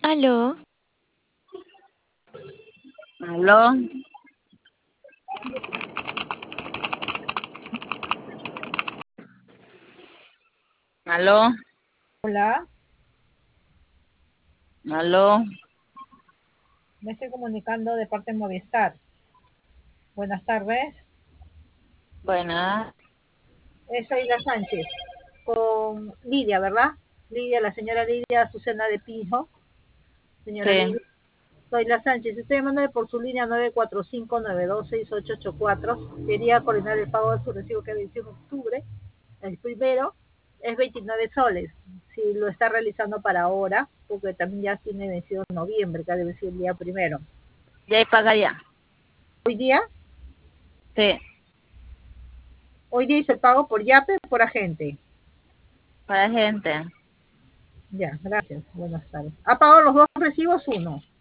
Aló, ¿Aló? ¿Aló? Hola, ¿Aló? me estoy comunicando de parte de Movistar. Buenas tardes. Buenas. Soy la Sánchez, con Lidia, ¿verdad? Lidia, la señora Lidia Azucena de Pijo. Señora Sí. Lidia, soy la Sánchez. Estoy llamando por su línea 945-926884. Quería coordinar el pago de su recibo que venció en octubre. El primero es 29 soles. Si lo está realizando para ahora, porque también ya tiene vencido en noviembre, que ha de vencer el día primero. ¿Ya hay pagaría? Hoy día, Sí, hoy día hizo el pago por YAPE o por agente. para gente. Ya, gracias. Buenas tardes. ¿Ha pagado los dos recibos? Uno.